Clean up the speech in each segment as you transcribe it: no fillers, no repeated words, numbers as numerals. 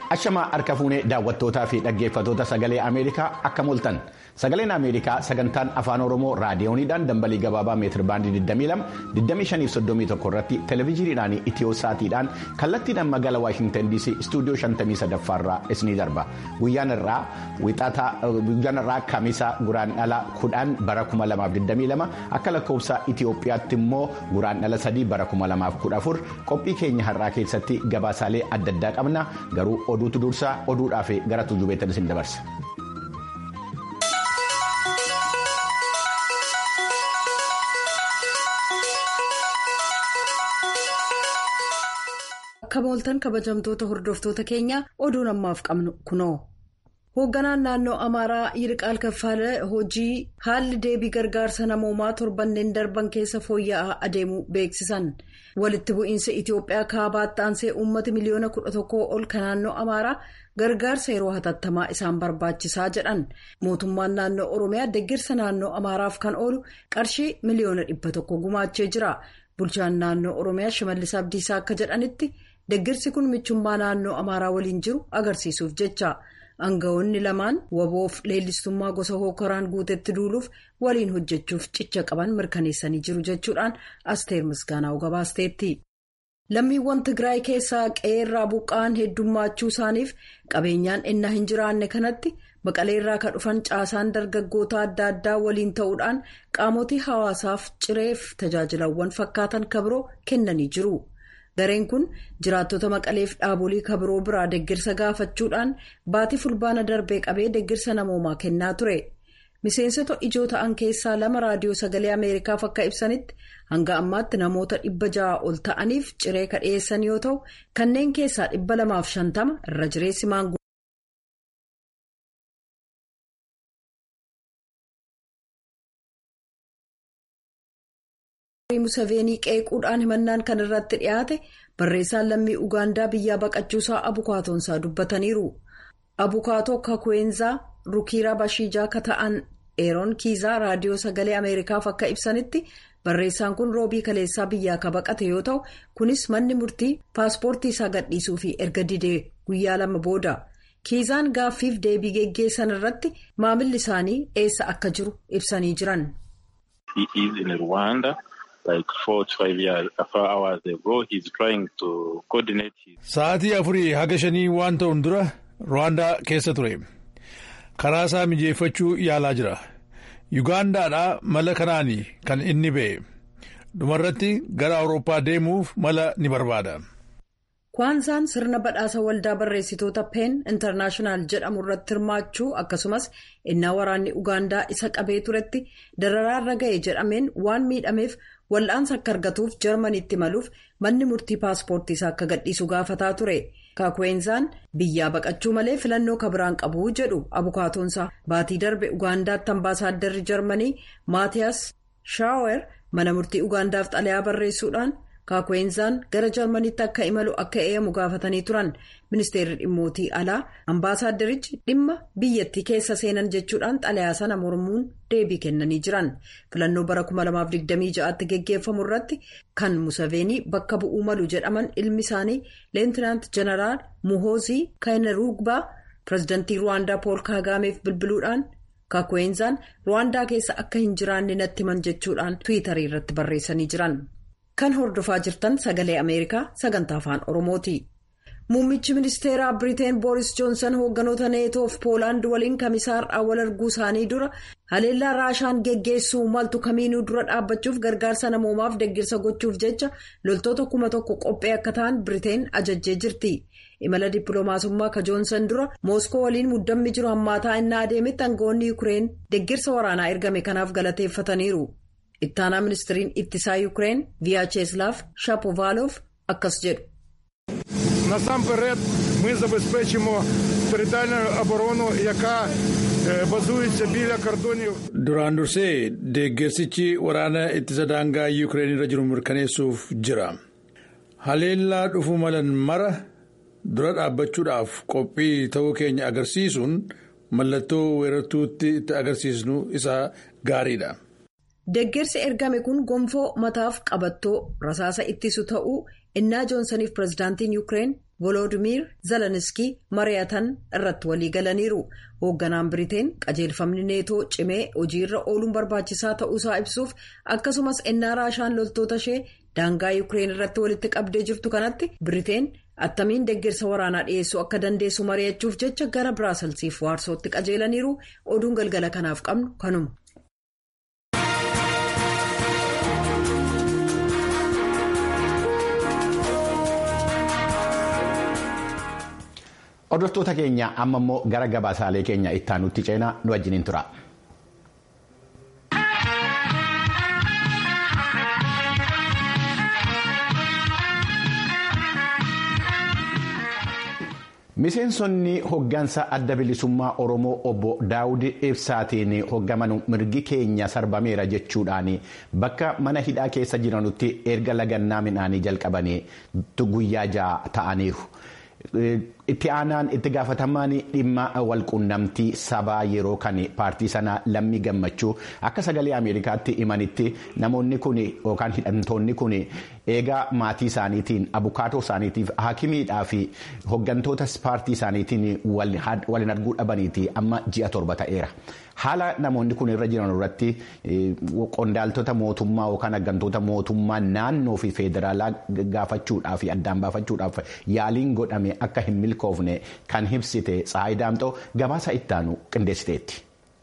Ashamaa harka fuunee daawwattootaa fi dhaggeeffattoota sagalee Ameerikaa akka mooltan. Sagaleen Ameerikaa sagantaan afaan Oromoo raadiyooniidhaan dambalii gabaabaa meetir baandii 22 2531 irratti televezyiiniidhaan Itiyoosaatiidhaan kallattiidhaan magaalaa Waashintan DC istuudiyoo 53 irraa isinii darba. Guyyaan irraa Kamisaa Guraandhala 10 bara 2022 akka lakkoofsa Itiyoophiyaatti immoo Guraandhala 3 bara 2014 qophii keenya har'aa keessatti gabaasaalee adda addaa qabna garuu oduutu dursaa oduudhaaf gara tujubeetti isin dabarsa. Akka mooltan kabajamtoota hordoftoota keenya oduun ammaaf qabnu kunoo. Hoogganaan naannoo Amaaraa Yirqaal Kaffalee hojii haalli deebii gargaarsa namoomaa torbanneen darban keessa fooyya'aa adeemuu beeksisan. Walitti bu'iinsa Itiyoophiyaa kaabaatti aansee uummata miliyoona 11 ol kan naannoo Amaaraa gargaarsa yeroo hatattamaa isaan barbaachisaa jedhan. Mootummaan naannoo Oromiyaa deeggarsa naannoo Amaaraaf kan oolu qarshii miliyoona 100 gumaachee jira. Bulchaan naannoo Oromiyaa Shimallis Abdiisaa akka jedhanitti deeggarsi kun michummaa naannoo Amaaraa waliin jiru agarsiisuuf jecha. Aangawoonni lamaan waboof leellistummaa gosa hookaraan guutetti duuluuf waliin hojjechuuf cicha qaban mirkaneessanii jiru jechuudhaan Asteer Misgaanaa'u gabaasteetti. Lammiiwwan Tigraay keessaa qe'eerraa buqqa'an heddummaachuu isaaniif qabeenyaan innaa hin jiraanne kanatti Maqaleerraa kan dhufan caasaan dargaggoota adda addaa waliin ta'uudhaan qaamotii hawaasaaf cireef tajaajilawwan fakkaatan kabiroo kennanii jiru. Dareen kun jiraattota Maqaleef dhaabolee kabiroo biraa deeggarsa gaafachuudhaan baatii fulbaana darbee qabee deeggarsa namoomaa kennaa ture. Miseensota ijoo ta'an keessaa 2 raadiyoo sagalee Ameerikaaf akka ibsanitti hanga ammaatti namoota 600 ol ta'aniif ciree kadheessan yoo ta'u kanneen keessaa 250 irra jireessi maanguddoodha. Museveenii qeequudhaan himannaan kan irratti dhiyaate barreessaan lammii Ugaandaa biyyaa baqachuusaa abukaatoonsaa dubbataniiru. Abukaatoo Kakwenzaa Rukiraa Bashiijaa akka ta'an Eeroon Kiizaa raadiyoo sagalee Ameerikaaf akka ibsanitti barreessaan kun roobii kaleessaa biyyaa ka baqate yoo ta'u kunis manni murtii paaspoortii isaa gadhiisuu fi erga didee guyyaa 2 booda. Kiizaan gaaffiif deebii geggeessan irratti maamilli isaanii eessa akka jiru ibsanii jiran. Sa'aatii 4 haga 5 waan ta'uun dura Ruwaandaa keessa ture. Karaa isaa mijeeffachuu yaalaa jira. Yugaandaadhaa mala kanaan kan inni ba'e. Dhumarratti gara Awurooppaa deemuuf mala ni barbaada. Kwaansaan sirna badhaasa waldaa barreessitoota Peen Intarnaashinaal jedhamu irratti hirmaachuu akkasumas innaa waraanni Ugaandaa isa qabee turetti dararaarra ga'e jedhameen waan miidhameef wal'aansa akka argatuuf Jarmaniitti maluuf manni murtii paaspoortii isaa akka gadhiisu gaafataa ture. Kakwenzaan biyyaa baqachuu malee filannoo kabiraan qabu jedhu abukaatoonsaa. Baatii darbe Ugaandaatti ambaasaadarri Jarmanii Maatiyaas Shaawer mana murtii Ugaandaaf xalayaa barreessuudhaan Kakwenzaan gara Jarmaniitti akka imalu akka eeyyamu gaafatanii turan. Ministeerri dhimmootii alaa ambaasaaddarichi dhimma biyyattii keessa seenan jechuudhaan xalayaa sana mormuun deebii kennanii jiran. Filannoo bara 2026tti geggeeffamu irratti kan Museveenii bakka bu'uu malu jedhaman ilmi isaanii Leentinaant Jeneraal Muhoozii Kainerugbaa pirezidantii Ruwaandaa Pool Kaagaameef bilbiluudhaan Kakwenzaan Ruwaandaa keessa akka hin jiraanne natti himan jechuudhaan Tiwiitarii irratti barreessanii jiran. Kan hordofaa jirtan sagalee Ameerikaa sagantaa afaan Oromooti. Muummichi ministeeraa Biriteen Booris Joonsan hoogganoota neetoof Poolaand waliin kamisaarraa wal arguu isaanii dura haleellaa Raashaan geggeessuu maltu kamiinuu dura dhaabbachuuf gargaarsa namoomaaf deeggarsa gochuuf jecha loltoota 1,000 qophee akka ta'an Biriteen ajajjee jirti. Imala dippiloomaasummaa ka Joonsan dura Mooskoo waliin muddammi jiru hammaataa innaa adeemetti aangawoonni Yuukireen deeggarsa waraanaa ergame kanaaf galateeffataniiru. Ittaanaa ministiriin ittisaa Yuukireen Viyaacheslaaf Shapovaalof akkas jedhu. Насамперед ми забезпечимо територіальну оборону, яка базується біля кордонів. Duraan dursee deeggarsichi waraana ittisa daangaa Yuukireen irra jiru mirkaneessuuf jira. Haleellaa dhufuu malan mara dura dhaabbachuudhaaf qophii ta'uu keenya agarsiisuun mallattoo weerartuutti itti agarsiisnu isaa gaariidha. Deeggarsi ergame kun gonfoo mataaf qabattoo rasaasa ittisu ta'uu innaa joonsaniif pirezidaantiin yuukireen volodimiir zeleniskii mari'atan irratti walii galaniiru. Hoogganaan biriteen qajeelfamni neetoo cimee hojiirra ooluun barbaachisaa ta'uusaa ibsuuf akkasumas innaa raashaan loltoota ishee daangaa yuukireen irratti walitti qabdee jirtu kanatti biriteen attamiin deeggarsa waraanaa dhiyeessuu akka dandeessu mari'achuuf jecha gara biraaselsiif waarsootti qajeelaniiru. Oduun galgala kanaaf qabnu kanuma. Hordoftoota keenya amma immoo gara gabaasaalee keenya itti aanutti ceenaa nu wajjiniin tura. Miseensonni hoggansa adda bilisummaa Oromoo obbo Daawud Ibsaatiin hoggaman mirgi keenya sarbameera jechuudhaan bakka mana hidhaa keessa jiranutti erga lagannaa midhaanii jalqabanii guyyaa 6 ta'aniiru. Itti aanaan itti gaafatamaan dhimma walquunnamtii sabaa yeroo kan paartii sanaa Lammii Gammachuu akka sagalee Ameerikaatti himanitti namoonni kun yookaan hidhamtoonni kun eegaa maatii isaaniitiin abukaatoo isaaniitiif haakimiidhaa fi hoggantoota paartii isaaniitiin waliin arguu dhabaniiti amma ji'a 7 ta'eera. Haala namoonni kun irra jiran irratti qondaaltota mootummaa yookaan hoggantoota mootummaa naannoo fi federaalaa gaafachuudhaaf fi addaan baafachuudhaaf yaaliin godhame akka hin milkoofne kan ibsite Tsahaay Daamxoo gabaasa ittaanu qindeessiteetti.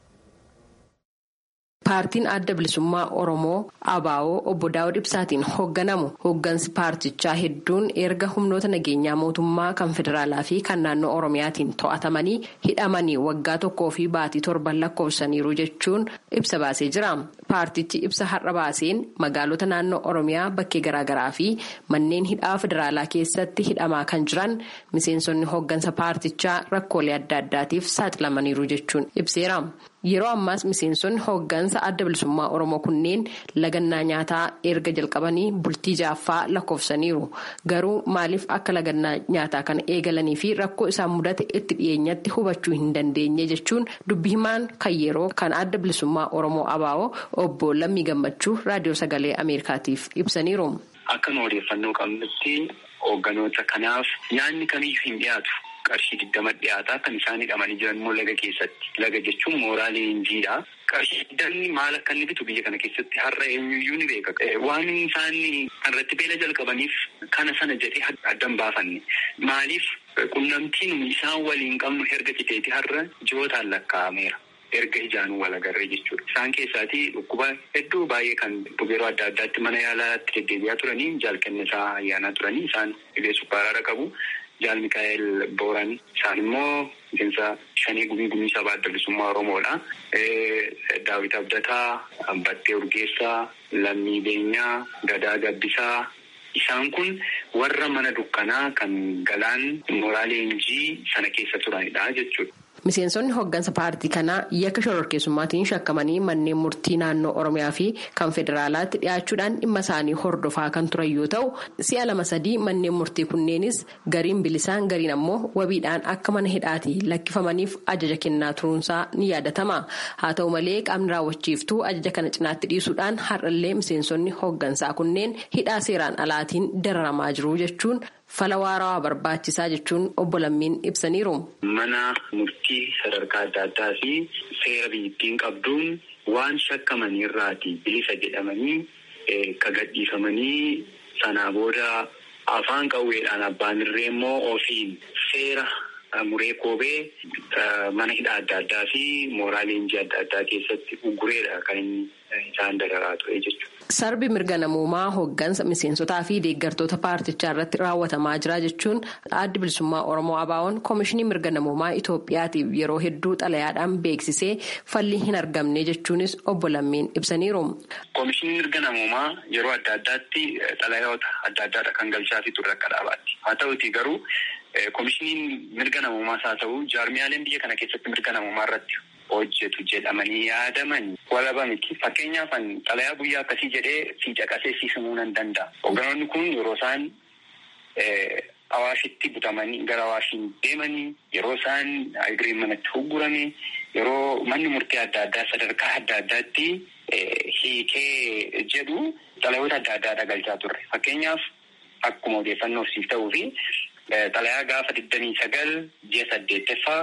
Paartiin adda bilisummaa Oromoo ABO obbo Daawud Ibsaatiin hoogganamu hooggansi paartichaa hedduun erga humnoota nageenyaa mootummaa kan federaalaa fi kan naannoo Oromiyaatiin to'atamanii hidhamanii waggaa 1 fi baatii 7 lakkoofsaniiru jechuun ibsa baasee jira. Paartichi ibsa har'a baaseen magaalota naannoo Oromiyaa bakkee garaagaraa fi manneen hidhaa federaalaa keessatti hidhamaa kan jiran miseensonni hooggansa paartichaa rakkoolee adda addaatiif saaxilamaniiru jechuun ibseera. Yeroo ammaas miseensonni hooggansa adda bilisummaa Oromoo kunneen lagannaa nyaataa erga jalqabanii bultii 6ffaa lakkoofsaniiru. Garuu maaliif akka lagannaa nyaataa kana eegalanii fi rakkoo isaan mudate itti dhiyeenyatti hubachuu hin dandeenye jechuun dubbii himaan kan yeroo kan adda bilisummaa Oromoo ABO obbo Lammii Gammachuu raadiyoo sagalee Ameerikaatiif ibsaniiru. Akka nu odeeffannoo qabnutti hoogganoota kanaaf nyaanni kamiyyuu hin dhiyaatu. Qarshii 20 dhiyaataa kan isaan hidhamanii jiran immoo laga keessatti. Laga jechuun mooraa leenjiidha. Qarshii 20 maal akka inni bitu biyya kana keessatti har'a eenyuyyuu ni beeka. Waan isaan irratti beela jalqabaniif kana sana jedhee addan baafanne. Maaliif qunnamtiin isaan waliin qabnu erga citeeti har'a ji'ootaan lakkaa'ameera. Erga ijaanuu wal agarree jechuudha. Isaan keessaatii dhukkuba hedduu baay'ee kan yeroo adda addaatti mana yaalaatti deddeebi'aa turanii jaalkennisaa ayyaanaa turanii isaan dhibee sukkaaraa qabu. Jaal Mikaa'el Booran isaan immoo miseensa shanii gumii sabaa adda bilisummaa Oromoodha. Daawit Abdataa, Battee Urgeessaa, Lammii Beenyaa, Gadaa Gabbisaa isaan kun warra mana dukkanaa kan galaan mooraa leenjii sana keessa turanidha jechuudha. Miseensonni hooggansa paartii kanaa yakka shororkeessummaatiin shakkamanii manneen murtii naannoo Oromiyaa fi kan federaalaatti dhiyaachuudhaan dhimma isaanii hordofaa kan turan yoo ta'u, si'a 2-3 manneen murtii kunneenis gariin bilisaan gariin ammoo wabiidhaan akka mana hidhaatii lakkifamaniif ajaja kennaa turuunsaa ni yaadatama. Haa ta'u malee qaamni raawwachiiftuu ajaja kana cinaatti dhiisuudhaan har'allee miseensonni hooggansaa kunneen hidhaa seeraan alaatiin dararamaa jiru jechuun fala waarawaa barbaachisaa jechuun obbo Lammiin ibsaniiru. Mana murtii sadarkaa adda addaa fi seera biyyattiin qabduun waan shakkamanirraati bilisa jedhamanii gadhiifamanii sanaa booda afaan qawweedhaan abbaan irree immoo ofiin seera muree koobee mana hidhaa adda addaa fi mooraa leenjii adda addaa keessatti ugureedha kan inni isaan dararaa ture jechuudha. Sarbi mirga namoomaa hooggansa miseensotaa fi deeggartoota paartichaa irratti raawwatamaa jira jechuun addi bilisummaa Oromoo ABO'n Koomishinii Mirga Namoomaa Itoophiyaatiif yeroo hedduu xalayaadhaan beeksisee falli hin argamne jechuunis obbo Lammiin ibsaniiru. Koomishinii Mirga Namoomaa yeroo adda addaatti xalayoota adda addaadha kan galchaa fi turre akka dhaabaatti. Haa ta'uutii garuu koomishiniin mirga namoomaas haa ta'u jaarmiyaaleen biyya kana keessatti mirga namoomaa irratti hojjetu jedhamanii yaadaman walaba miti. Fakkeenyaaf xalayaa guyyaa akkasii jedhee si caqaseessisuu nan danda'a. Hoogganoonni kun yeroo isaan Awaashitti butamanii gara Awaashiin deemanii yeroo isaan agiriimanatti huggurame yeroo manni murtii adda addaa sadarkaa adda addaatti hiikee jedhu xalayoota adda addaa galchaa turre. Fakkeenyaaf akkuma odeeffannoof siif ta'uu fi xalayaa gaafa 29 ji'a 8ffaa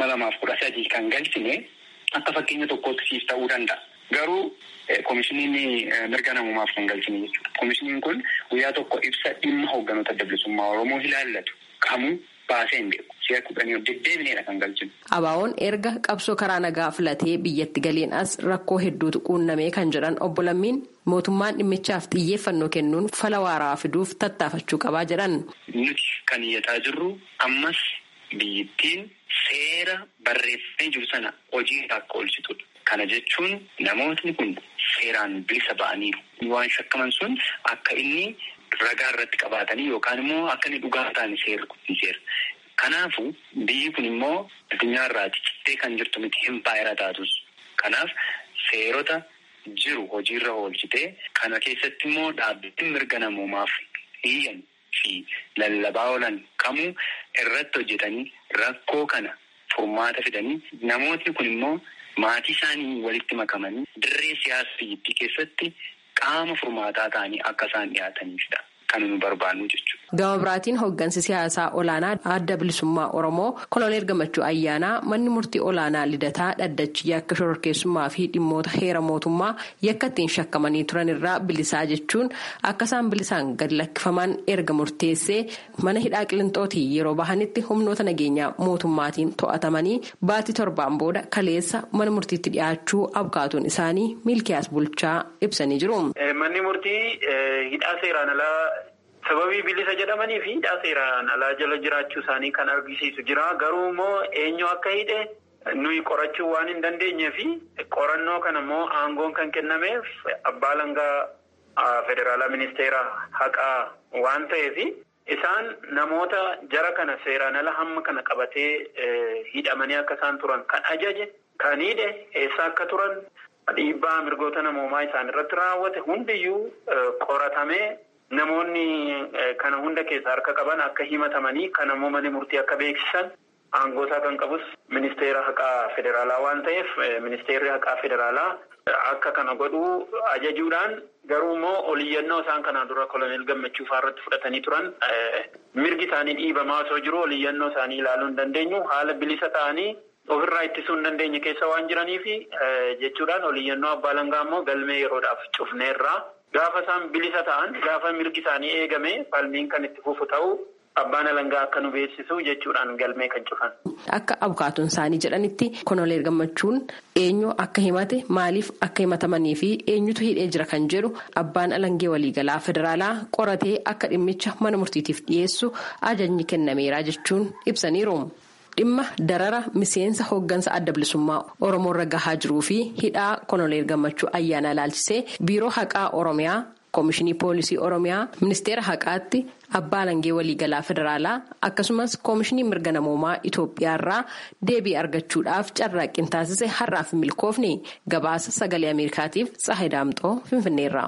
2013 kan galchine akka fakkeenya tokkootti siif ta'uu danda'a. Garuu koomishiniin mirga namummaaf kan galchine jechuudha. Koomishiniin kun guyyaa tokko ibsa dhimma hoogganoota adda bilisummaa Oromoo ilaallatu kamuu baasee hin beeku. Si'a 10 deddeebineedha kan galchinu. ABO'n erga qabsoo karaa nagaa filatee biyyatti galeen as rakkoo hedduutu quunnamee kan jedhan obbo Lammiin mootummaan dhimmichaaf xiyyeeffannoo kennuun fala waaraa fiduuf tattaafachuu qabaa jedhan. Nuti kan iyyataa jirru ammas biyyattiin seera barreeffamee jiru sana hojii akka oolchitudha. Kana jechuun namootni kun seeraan bilisa ba'aniiru. Waan shakkaman sun akka inni ragaa irratti qabaatanii yookaan immoo akka inni dhugaa ta'anii seera guddisaniiru. Kanaafuu biyyi kun immoo addunyaa irraati cittee kan jirtu miti empaayeraa taatus. Kanaaf seerota jiru hojiirra oolchitee kana keessatti immoo dhaabbileen mirga namoomaaf iyyan fi lallabaa oolan kamuu irratti hojjetanii rakkoo kana furmaata fidanii namootni kun immoo maatii isaanii walitti makamanii dirree siyaasa biyyattii keessatti qaama furmaataa ta'anii akka isaan dhiyaataniifidha kan nu barbaannu jechuudha. Gama biraatiin hooggansi siyaasaa olaanaa adda bilisummaa Oromoo Koloneel Gammachuu Ayyaanaa manni murtii olaanaa Lidataa dhaddachi yakka shororkeessummaa fi dhimmoota heera mootummaa yakka ittiin shakkamanii turan irraa bilisaa jechuun akka isaan bilisaan gad lakkifaman erga murteessee mana hidhaa Qilixootii yeroo bahanitti humnoota nageenyaa mootummaatiin to'atamanii baatii 7 booda kaleessa mana murtiitti dhiyaachuu abukaatuun isaanii Milkiyaas Bulchaa ibsanii jiru. Manni murtii hidhaa seeraan alaa sababii bilisa jedhamanii fi hidhaa seeraan alaa jala jiraachuu isaanii kan argisiisu jira. Garuu immoo eenyu akka hidhe nuyi qorachuu waan hin dandeenye fi qorannoo kana immoo aangoon kan kennameef abbaa alangaa federaalaa ministeera haqaa waan ta'eef isaan namoota jara kana seeraan ala hamma kana qabatee hidhamanii akka isaan turan kan ajaje kan hidhe eessa akka turan dhiibbaa mirgoota namoomaa isaan irratti raawwate hundiyyuu qoratamee namoonni kana hunda keessa harka qaban akka himatamanii kan ammoo manni murtii akka beeksisan aangootaa kan qabus ministeera haqaa federaalaa waan ta'eef ministeerri haqaa federaalaa akka kana godhuu ajajuudhaan garuu immoo oliyyannoo isaan kanaan dura koloneel Gammachuu irratti fudhatanii turan mirgi isaanii dhiibamaa osoo jiru oliyyannoo isaanii ilaaluu hin dandeenyu haala bilisa ta'anii ofirraa ittisuu hin dandeenye keessa waan jiraniif jechuudhaan oliyyannoo abbaa alangaa immoo galmee yeroodhaaf cufneerraa. Gaafa isaan bilisa ta'an gaafa mirgi isaanii eegame falmiin kan itti fufu ta'u abbaan alangaa akka nu beeksisu jechuudhaan galmee kan cufan. Akka abukaatuun isaanii jedhanitti Koloneel Gammachuun eenyu akka himate maaliif akka himatamanii fi eenyutu hidhee jira kan jedhu abbaan alangee waliigalaa federaalaa qoratee akka dhimmicha mana murtiitiif dhiyeessu ajajni kennameera jechuun ibsaniiru. Dhimma darara miseensa hooggansa adda bilisummaa Oromoo irra gahaa jiruu fi hidhaa Koloneel Gammachuu Ayyaanaa ilaalchisee biiroo haqaa Oromiyaa, Koomishinii Poolisii Oromiyaa, Ministeera Haqaatti, Abbaa Alangee Waliigalaa Federaalaa akkasumas Koomishinii Mirga Namoomaa Itoophiyaa irraa deebii argachuudhaaf carraaqqii taasise har'aaf milkoofne gabaasa sagalee Ameerikaatiif Tsahayi Daamxoo Finfinneerraa.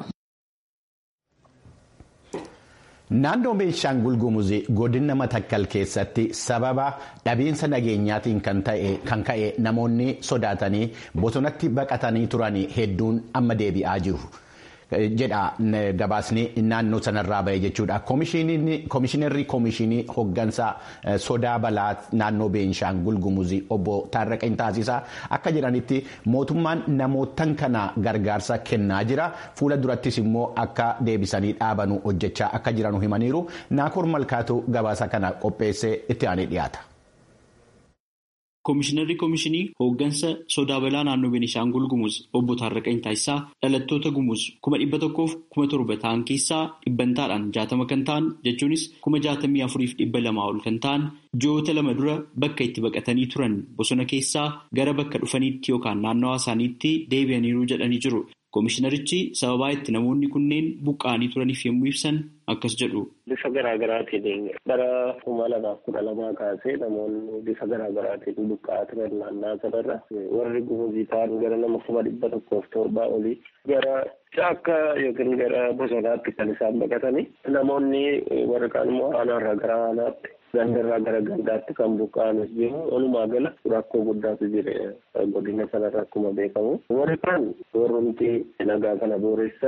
Naannoo Beenshaangul Gumuz godina Matakkal keessatti sababa dhabiinsa nageenyaatiin kan ka'e namoonni sodaatanii bosonatti baqatanii turan hedduun amma deebi'aa jiru jedha gabaasni naannoo sanarraa ba'e jechuudha. Koomishinarri koomishinii hooggansa sodaa balaa naannoo Beenshaangul Gumuz obbo Taarraqeen Taasisaa akka jedhanitti mootummaan namootan kana gargaarsa kennaa jira. Fuula durattis immoo akka deebisanii dhaabanu hojjechaa akka jiranu himaniiru. Naakoor Malkaatu gabaasa kana qopheessee itti aanee dhiyaata. Koomishinarri koomishinii hooggansa sodaa balaa naannoo Beenishaangul Gumuz obbo Taarraqeen Taasisaa dhalattoota Gumuz 1,700 ta'an keessaa dhibbantaadhaan 60 kan ta'an jechuunis 64,200 ol kan ta'an ji'oota 2 dura bakka itti baqatanii turan bosona keessaa gara bakka dhufaniitti yookaan naannawaa isaaniitti deebi'aniiru jedhanii jiru. Koomishinarichi sababaa itti namoonni kunneen buqqa'anii turaniif yommuu ibsan akkas jedhu. Bifa garaagaraatiin bara 2012 kaasee namoonni bifa garaagaraatiin buqqa'aa turan naannaa sanarra warri Gumuzii ta'an gara nama 1,107 olii gara caakka yookiin gara bosonaatti kan isaan baqatanii namoonni warri kaan immoo aanaarraa gara aanaatti gandarraa gara gandaatti kan buqqa'anis jiru. Walumaa gala rakkoo guddaatu jira godina sanarra akkuma beekamu. Warri kaan warroonni nagaa kana booressan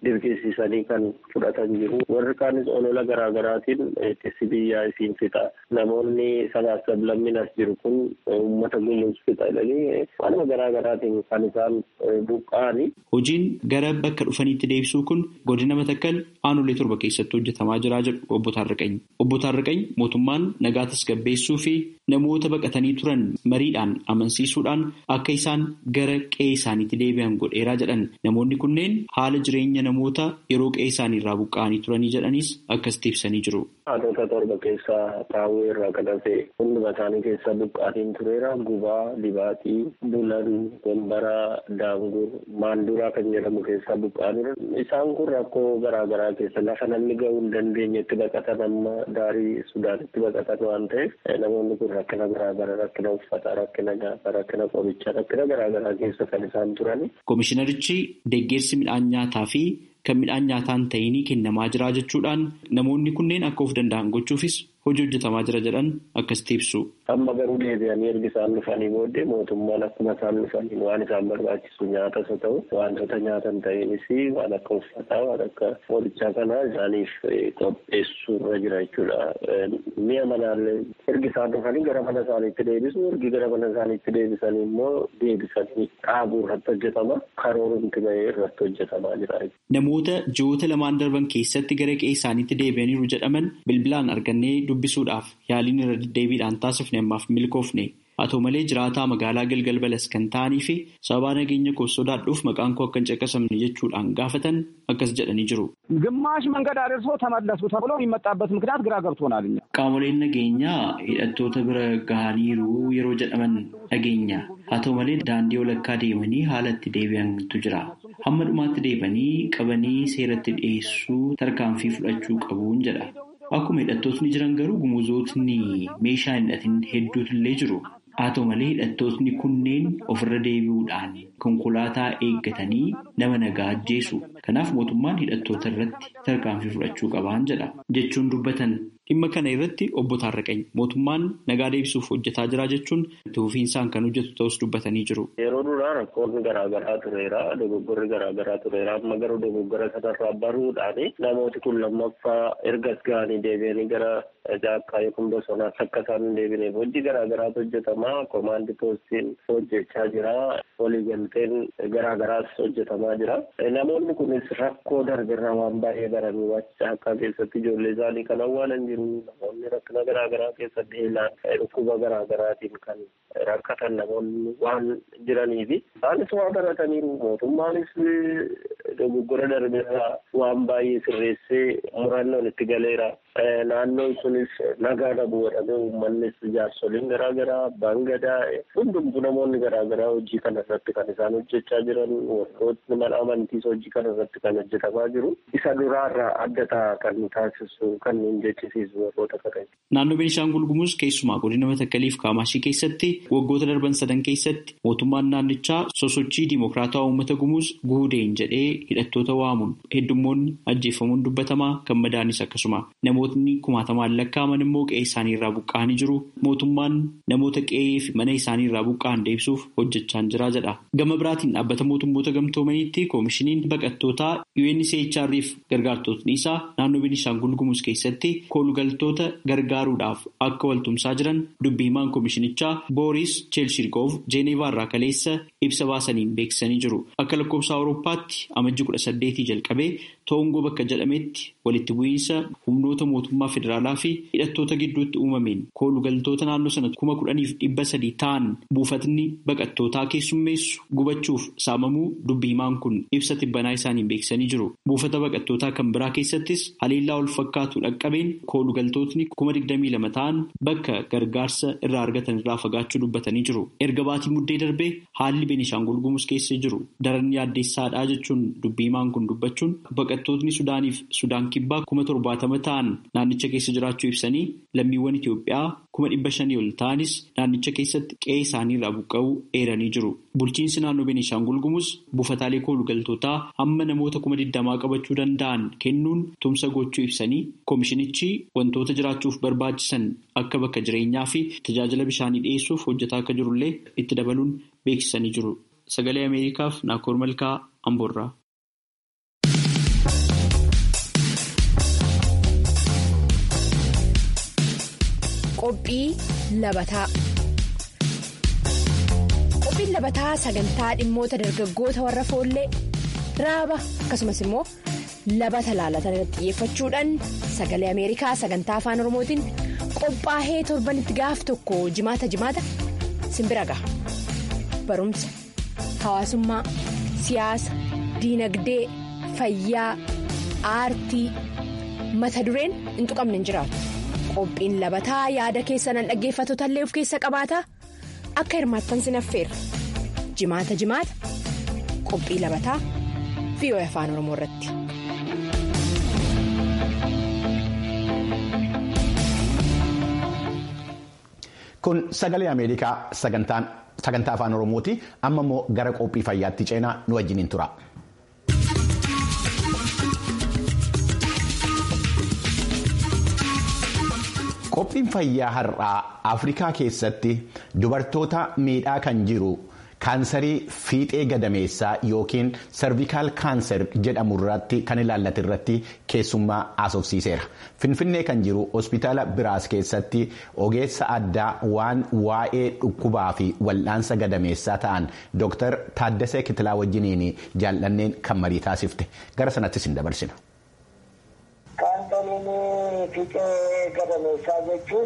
dirqisiisanii kan fudhatan jiru. Warri kaanis olola garaagaraatiin ittisi biyyaa isiin fixa. Namoonni sabaaf sablammiin as jiru kun uummata gumuus fixa jedhanii waanuma garaagaraatiin kan isaan buqqa'ani. Hojiin gara bakka dhufaniitti deebisuu kun godina Matakkal aanolee 7 keessatti hojjetamaa jira jedhu obbo Taarriqany. Obbo Taarriqany mootummaan nagaa tasgabbeessuu fi namoota baqatanii turan mariidhaan amansiisuudhaan akka isaan gara qe'ee isaaniitti deebi'an godheeraa jedhan. Namoonni kunneen haala jireenya namoota yeroo qe'ee isaanii irraa buqqa'anii turanii jedhanis akkasitti ibsanii jiru. Aanota 7 keessaa taa'uu irraa kan hafe hunduma isaanii keessa buqqaatiin tureera. Gubaa, Dibaatii, Bulan, Gombaraa, Daangur, Maanduraa kan jedhamu keessaa buqqa'aniiru. Isaan kun rakkoo garaagaraa keessa lafa namni gahuu hin dandeenyetti baqatan amma daarii Sudaanitti baqatan waan ta'eef namoonni kun rakkina garaagaraa, rakkina uffataa, rakkina nyaataa, rakkina qorichaa, rakkina garaagaraa keessa kan isaan turani. Komishinarichi deeggarsi midhaan nyaataa fi kan midhaan nyaataan ta'inii kennamaa jira jechuudhaan namoonni kunneen akka of danda'an gochuufis hojii hojjetamaa jira jedhan akkasitti ibsu. Amma garuu deebi'anii ergi isaan dhufanii booddee mootummaan akkuma isaan dhufanii waan isaan barbaachisu nyaatas haa ta'u wantoota nyaatan ta'inis waan akka uffataa waan akka qorichaa kanaa isaaniif qopheessuu irra jira jechuudha. Mi'a manaallee ergi isaan dhufanii gara mana isaaniitti deebisu ergi gara mana isaaniitti deebisanii immoo deebisanii dhaabuu irratti hojjetama. Karoorumti bahee irratti hojjetamaa jira. Namoota ji'oota lamaan darban keessatti gara qe'ee isaaniitti deebi'aniiru jedhaman bilbilaan argannee dubbisuudhaaf yaaliin irra deddeebiidhaan taasifne ammaaf milkoofne. Haa ta'u malee jiraataa magaalaa Galgal Balas kan ta'anii fi sababa nageenya koo sodaadhuuf maqaan koo akka hin caqasamne jechuudhaan gaafatan akkas jedhanii jiru. ግማሽ መንገድ አድርሶ ተመለሱ ተብሎ የሚመጣበት ምክንያት ግራ ገብቶናል። Qaamoleen nageenyaa hidhattoota bira gahaniiru yeroo jedhaman dhageenya. Haa ta'u malee daandii walakkaa deemanii haala itti deebi'antu jira. Hamma dhumaatti deebanii qabanii seeratti dhiyeessuu tarkaanfii fudhachuu qabuun jedha. Akkuma hidhattootni jiran garuu gumuzootni meeshaa hin hidhatin hedduutu illee jiru. Haa ta'u malee hidhattootni kunneen ofirra deebi'uudhaan konkolaataa eeggatanii nama nagaa ajjeesu. Kanaaf mootummaan hidhattoota irratti tarkaanfii fudhachuu qabaan jedha jechuun dubbatan. Dhimma kana irratti obbo Taarriqany mootummaan nagaa deebisuuf hojjetaa jira jechuun tuufiinsaan kan hojjetu ta'us dubbatanii jiru. Yeroo duraa rakkoonni garaagaraa tureera, dogoggorri garaagaraa tureera. Amma garuu dogoggora sanarraa baruudhaan namooti kun lammaffaa ergas gahanii deebi'anii gara jaakkaa yookiin bosonaatti akka isaan hin deebineef hojii garaagaraatu hojjetama. Komaandi poostiin hojjechaa jira. Waliigalteen garaagaraas hojjetamaa jira. Namoonni kunis rakkoo darbirraa waan baay'ee baranii jaakkaa keessatti ijoollee isaanii kan awwaalan jiru. Namoonni rakkina garaagaraa keessatti eelaan dhukkuba garaagaraatiin kan rakkatan namoonni waan jiraniifi isaanis waa barataniiru. Mootummaanis dogoggora darbirraa waan baay'ee sirreessee murannoon itti galeera. Naannoon sunis nagaa dhabuu godhamee uummannis jaarsoliin garaagaraa abbaan gadaa hundumtu namoonni garaagaraa hojii kana irratti kan isaan hojjechaa jiran warrootni mana amantiis hojii kana irratti kan hojjetamaa jiru. Isa duraarraa adda ta'a kan taasisu kan hin jechisiisu warroota kana. Naannoo Beenishaangul Gumuz keessumaa godina Matakkaliif Kaamaashii keessatti waggoota darban 3 keessatti mootummaan naannichaa sosochii Dimookiraatawaa Uummata Gumuz guudeen jedhee hidhattoota waamuun heddummoonni ajjeefamuun dubbatamaa kan madaanis akkasuma namootni kumaatamaan lakkaa'aman immoo qe'ee isaanii irraa buqqa'anii jiru. Mootummaan namoota qe'ee fi mana isaanii irraa buqqa'an deebisuuf hojjechaa jira jedha. Gama biraatiin dhaabbata mootummoota gamtoomaniitti koomishiniin baqattootaa UNHCR'if gargaartotni isaa naannoo Beenishaangul Gumuz keessatti koolugaltoota gargaaruudhaaf akka waltumsaa jiran dubbii himaan koomishinichaa Booris Cheelshirkoov Jeeneevaa irraa kaleessa ibsa baasaniin beeksisanii jiru. Akka lakkoofsa Awurooppaatti amajjii 18 jalqabee Toongoo bakka jedhametti walitti bu'iinsa humnoota mootummaa federaalaa fi hidhattoota gidduutti uumameen koolugaltoota naannoo sana 10,300 ta'an buufatni baqattootaa keessummeessu gubachuuf saamamuu dubbii himaan kun ibsa tibbanaa isaaniin beeksisanii jiru. Buufata baqattootaa kan biraa keessattis haleellaa wal fakkaatu dhaqqabeen koolugaltootni 22,000 ta'an bakka gargaarsa irraa argatan irraa fagaachuu dubbatanii jiru. Erga baatii muddee darbee haalli Beenishaangul Gumuz keessa jiru daran yaaddeessaadhaa jechuun dubbii himaan kun dubbachuun baqattootni Sudaaniif Sudaan kibbaa 70,000 ta'an naannicha keessa jiraachuu ibsanii lammiiwwan Itoophiyaa 500,000 ol ta'anis naannicha keessatti qe'ee isaanii irraa buqqa'uu eeranii jiru. Bulchiinsi naannoo Beenishaangul Gumuz buufataalee koolugaltootaa hamma namoota 20,000 qabachuu danda'an kennuun tumsa gochuu ibsanii koomishinichi wantoota jiraachuuf barbaachisan akka bakka jireenyaa fi tajaajila bishaanii dhiyeessuuf hojjetaa akka jirullee itti dabaluun beeksisanii jiru. Sagalee Ameerikaaf Naakoor Malkaa Amboorraa. Qophii labataa. Qophiin labataa sagantaa dhimmoota dargaggoota warra foollee raaba akkasumas immoo labata laalatan irratti xiyyeeffachuudhaan sagalee Ameerikaa sagantaa afaan Oromootiin qophaa'ee torbanitti gaaf tokko jimaata simbira gaha. Barumsa, hawaasummaa, siyaasa, diinagdee, fayyaa, aartii mata dureen hin tuqamne hin jiraatu. Qophiin labataa yaada keessan dhaggeeffattoota illee of keessa qabaata. Akka hirmaattan sin affeerra. Jimaata qophii labataa VOA afaan Oromoo irratti. Kun sagalee Ameerikaa sagantaa afaan Oromooti. Amma immoo gara qophii fayyaatti ceenaa nu wajjiniin tura. Qophiin fayyaa har'aa Afrikaa keessatti dubartoota miidhaa kan jiru kaansarii fiixee gadameessaa yookiin servikaal kaanser jedhamu irratti kan ilaallate irratti keessummaa haasofsiiseera. Finfinnee kan jiru hospitaala biraas keessatti ogeessa addaa waan waa'ee dhukkubaa fi wal'aansa gadameessaa ta'an Dr. Taaddasee Kitilaa wajjiniin jaallanneen kan marii taasifte. Gara sanattis hin dabarsina. Kaansariin fiixee gadameessaa jechuun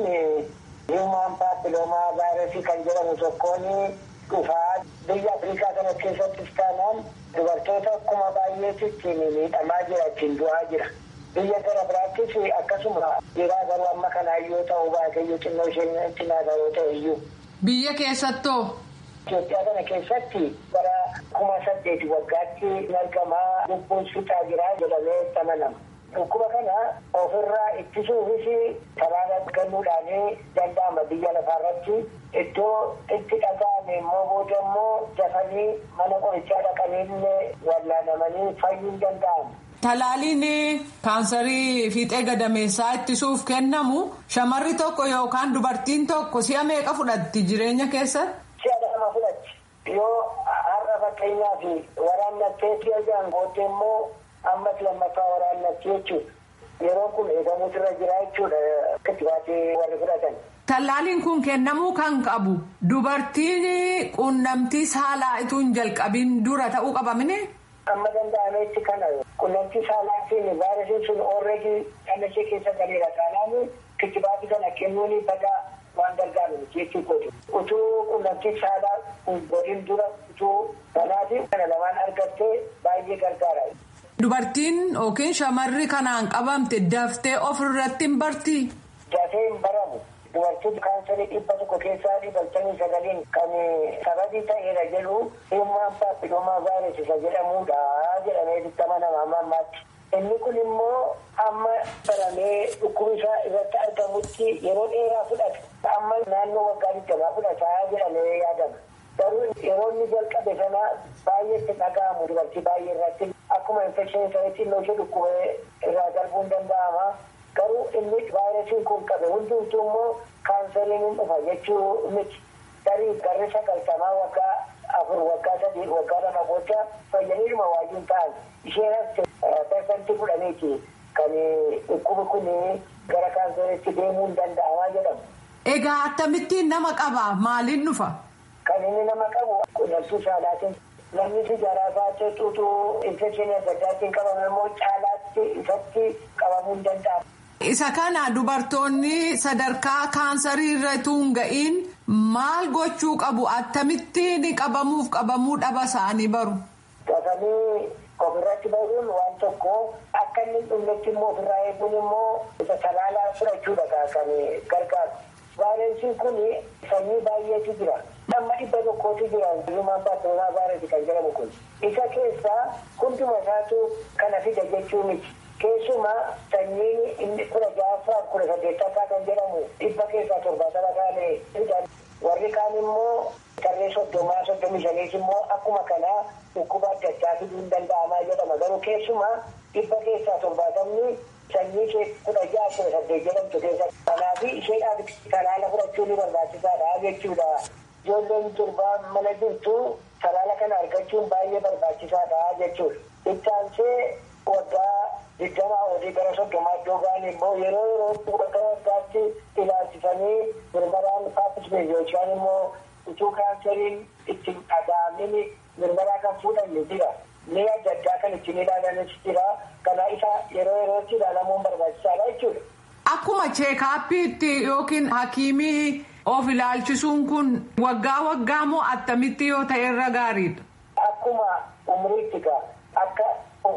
hiimaan paapiloomaa vaayirasii kan jedhamu tokkoon dhufaa biyya Afrikaa kana keessattis taanaan dubartoota akkuma baay'eetitti miidhamaa jira ittiin du'aa jira. Biyya gara biraattis akkasuma jiraa garuu amma kanaa yoo ta'u baay'ee xinnoo isheen itti naannoo ta'e iyyuu. Biyya keessattoo? Itoophiyaa kana keessatti bara 1800 waggaatti argamaa lubbuun fixaa jira jedhamee amanama. Dhukkuba kana ofirraa ittisuufis talaala kennuudhaan danda'ama biyya lafaarratti. Iddoo itti dhaga'ame immoo booda immoo dafanii mana qorichaa dhaqaniillee wallaanamanii fayyuun danda'ama. Talaaliin kaansarii fiixee gadameessaa ittisuuf kennamu shamarri tokko yookaan dubartiin tokko si'a meeqa fudhatti jireenya keessa? Si'a 2 fudhatti. Yoo har'a fakkeenyaaf waraannattee si'a ja'an booddee immoo ammas lammaffaa waraannatti jechuudha. Yeroo kun eegamuutu irra jira jechuudha akkatti baatee warri fudhatan. Talaaliin kun kennamuu kan qabu dubartiin quunnamtii saalaa itoo hin jalqabin dura ta'uu qabamine? Amma danda'ametti kana quunnamtii saalaatiin vaayirasiin sun ooreedii dhala ishee keessa galeera taanaan kitibaatii kana kennuun badaa waan gargaaru jechuudha. Utuu quunnamtii saalaa godhin dura utuu kanaatiin kana lamaan argattee baay'ee gargaara. Dubartiin yookiin shamarri kanaan qabamte daftee ofirratti hin barti? Dafee hin baramu. Dubartiin kaansarii 100 keessaa 99 kan sababii ta'eera jedhu hiimaan paapiloomaa vaayirasii isa jedhamudha jedhamee amanama amma ammaatti. Inni kun immoo amma baramee dhukkubisaa irratti argamutti yeroo dheeraa fudhata. Amma naannoo waggaa 20 fudhataa jedhamee yaadama. Garuu yeroo inni jalqabe sana baay'eetti dhaga'amu dubartii baay'ee irratti akkuma infekshinii ta'etti innoo ishee dhukkubee irraa darbuun danda'ama. Garuu inni vaayirasiin kun qabe hundumtuu immoo kaansariin hin dhufa jechuu miti. Tarii garri 90 waggaa 4 waggaa 3 waggaa 2 booda fayyaniidhuma waayyuun ta'an isheen persantii fudhaniiti kan dhukkubi kun gara kaansariitti deemuu hin danda'amaa jedhamu. Egaa akkamittiin nama qaba? Maaliin dhufa? Kan inni nama qabu quunnamtii saalaatiin namni sijaaraa baatee xuuxuu infekshinii adda addaatiin qabame immoo caalaatti isatti qabamuu hin danda'amu. Isa kana dubartoonni sadarkaa kaansarii irra tuun ga'iin maal gochuu qabu? Akkamittiin qabamuuf qabamuu dhaba isaanii baru? Dafanii ofirratti bahuun waan tokko akka inni dhummetti immoo ofirraa eeguun immoo isa talaalaa fudhachuudha kan gargaaru. Vaayirasiin kun sanyii baay'eetu jira. Amma 100tu jira hiimaan paapiloomaa vaayirasii kan jedhamu kun. Isa keessaa hunduma isaatu kana fida jechuu miti. Keessumaa sanyiin inni 16 18 kan jedhamu 100 keessaa 70 taanee fidan. Warri kaan immoo tarree 35 immoo akkuma kanaa dhukkuba adda addaa fiduu hin danda'amaa jedhama. Garuu keessumaa 100 keessaa 70 sanyii ishee 16 jedhamtu keessa. Kanaaf isheedhaaf talaala fudhachuun ni barbaachisaadha jechuudha. Ijoolleen durbaa mana jirtu talaala kana argachuun baay'ee barbaachisaadha jechuudha. Ittaansee waggaa digdamaa olii gara 30 yoo ga'an immoo yeroo yerootti bakka waggaatti ilaalchisanii mirmaraan paappismeer yookaan immoo utuu kaansariin ittiin dhaga'amin mirmaraa kan fuudhanne jira. Mi'a adda addaa kan ittiin ilaalanis jira. Kana isa yeroo yerootti ilaalamuun barbaachisaadha jechuudha. Akkuma cheekaappiitti yookiin hakiimii of ilaalchisuun kun waggaa waggaa moo attamitti yoo ta'e irra gaariidha? Akkuma umriitti akka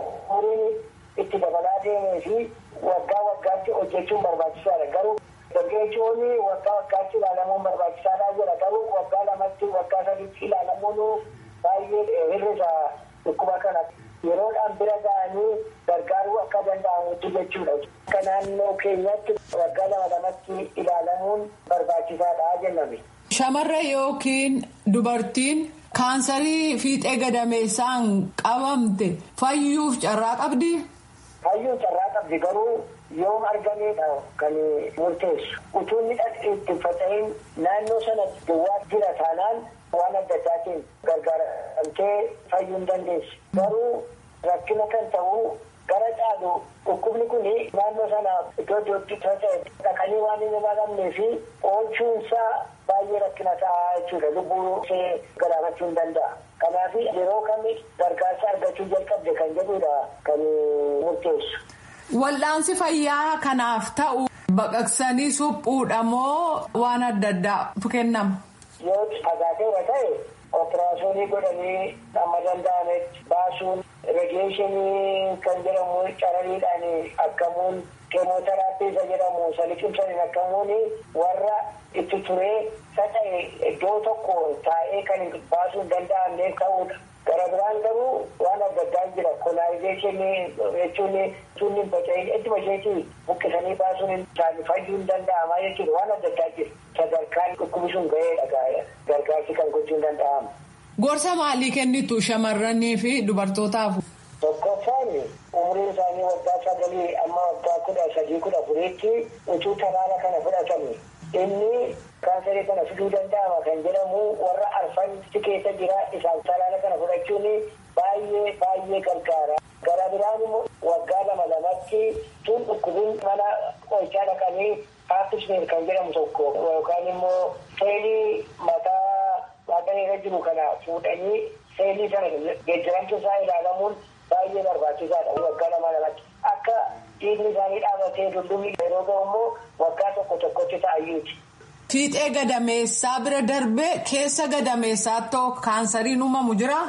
umriin itti dabalaa deemee fi waggaa waggaatti hojjechuun barbaachisaadha. Garuu dargaggeessoonni waggaa waggaatti ilaalamuun barbaachisaadha jira. Garuu waggaa lamatti waggaa sadiitti ilaalamuun baay'ee hir'isa dhukkuba kana. Yeroodhaan bira ga'anii gargaaruu akka danda'amutti jechuudha. Akka naannoo keenyatti waggaa lamatti ilaalamuun barbaachisaadha jenname. Shamarra yookiin dubartiin kaansarii fiixee gadameessaan qabamte fayyuuf carraa qabdi? Fayyuuf carraa qabdi garuu yoom argameedha kan murteessu. Utuu inni itti faca'in naannoo sana duwwaa jira taanaan waan adda addaatiin gargaaramtee fayyuu hin dandeessu. Garuu rakkina kan ta'u gara caalu dhukkubni kun naannoo sana iddoo iddootti faca'e dhaqanii waan hin ilaalamnee fi oolchuunsaa baay'ee rakkina ta'a jechuudha. Lubbuu ishee galaafachuu hin danda'a. Kanaaf yeroo kamii gargaarsa argachuu jalqabde kan jedhudha kan murteessu. Wal'aansi fayyaa kanaaf ta'u baqaqsanii suphuudha moo waan adda addaa kennama? Yoo fagaateera ta'e operaasyoonii godhanii amma danda'ametti baasuun radiyeeshinii kan jedhamu carariidhaan akkamuun keemooteraappii isa jedhamu saliqimsaniin akkamuun warra itti turee faca'e iddoo tokko taa'ee kan baasuu hin danda'amneef ta'udha. Gara biraan garuu waan adda addaa jira. Kolaayizeeshinii jechuun sunni faca'ee itti basheetii buqqisanii baasuun isaanii fayyuu hin danda'ama jechuudha. Waan adda addaa jira. Sadarkaan dhukkubni sun ga'eedha gargaarsi kan gochuu hin danda'amu. Gorsa maalii kennitu shamarranii fi dubartootaaf? Tokkoffaan umriin isaanii waggaa 9 amma waggaa 13-14tti utuu talaala kana fudhatanii inni kaansarii kana fiduu danda'ama kan jedhamu warra arfanti keessa jira isaan talaala kana fudhachuun baay'ee gargaara. Gara biraan immoo waggaa 2 tun dhukkubin mana qorichaa dhaqanii paappismeer kan jedhamu tokko yookaan immoo seelii mataa waaqanii irra jiru kana fuudhanii seelii sana geejjiramtu isaa ilaalamuun baay'ee barbaachisaadha. Waggaa 2 akka dhiigni isaanii dhaabatee dullumni yeroo ga'u immoo waggaa tokkotti ta'ayyuuti. Fiixee gadameessaa bira darbee keessa gadameessaatti kaansariin uumamu jira?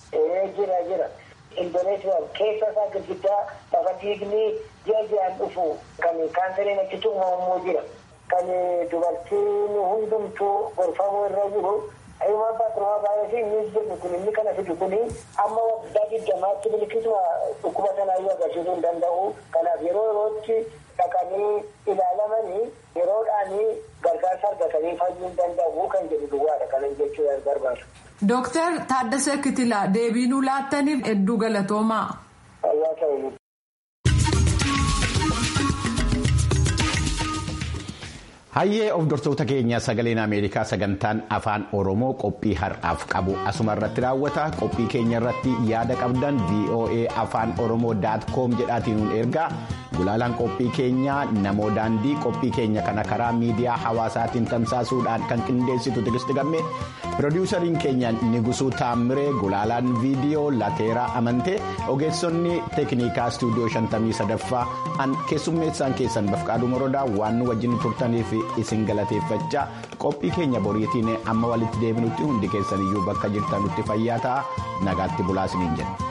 Jira. Indoneesiyaan keessa isaa gurguddaa lafa dhiigni ji'aan dhufu kan kaansariin achitti uumamu jira. Kan dubartiin hundumtuu gorfamuu irra jiru. Himaan paatrumaa baay'ee inni jedhu kun inni kana fidu kun amma waggaa 20tti bilikisuma dhukkuba sanaayyuu agarsiisuu hin danda'u. Kanaaf yeroo yerootti dhaqanii ilaalamanii yeroodhaan gargaarsa argatanii fayyuu hin danda'u kan jedhu duwwaadha kanan jechuu barbaadu. Dooktar Taaddasee Kitilaa deebii nuu laattaniif hedduu galatoomaa. Fayyaa ta'uu. Hayyee hordoftoota keenya sagaleen Ameerikaa sagantaan afaan Oromoo qophii har'aaf qabu asuma irratti raawwata. Qophii keenya irratti yaada qabdan voa@afaanoroomoo.com jedhaatiin nuun ergaa. Gulaalaan qophii keenyaa namoo daandii qophii keenya kana karaa miidiyaa hawaasaatiin tamsaasuudhaan kan qindeessitu Tigisti Gammee. Pirodiisariin keenya Nigusuu Taammiree, gulaalaan viidiyoo Lateeraa Amantee, ogeessonni teeknikaa istuudiyoo 53ffaa keessummeessaan keessan Bafqaaduu Morodaa waan nu wajjin turtaniif isin galateeffachaa qophii keenya boriitiin amma walitti deebinutti hundi keessaniyyuu bakka jirtanutti fayyaa ta'a nagaatti bulaa isiniin jenna.